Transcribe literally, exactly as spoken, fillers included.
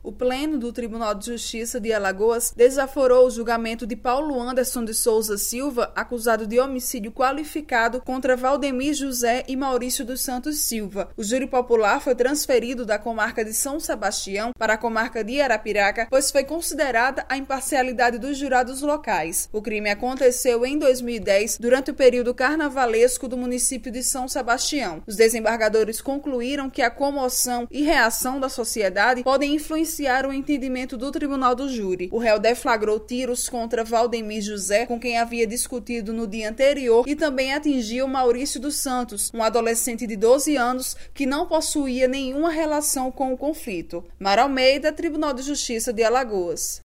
O Pleno do Tribunal de Justiça de Alagoas desaforou o julgamento de Paulo Anderson de Souza Silva, acusado de homicídio qualificado contra Valdemir José e Maurício dos Santos Silva. O júri popular foi transferido da comarca de São Sebastião para a comarca de Arapiraca, pois foi considerada a imparcialidade dos jurados locais. O crime aconteceu em dois mil e dez, durante o período carnavalesco do município de São Sebastião. Os desembargadores concluíram que a comoção e reação da sociedade podem influenciar o entendimento do tribunal do júri. O réu deflagrou tiros contra Valdemir José, com quem havia discutido no dia anterior, e também atingiu Maurício dos Santos, um adolescente de doze anos que não possuía nenhuma relação com o conflito. Mara Almeida, Tribunal de Justiça de Alagoas.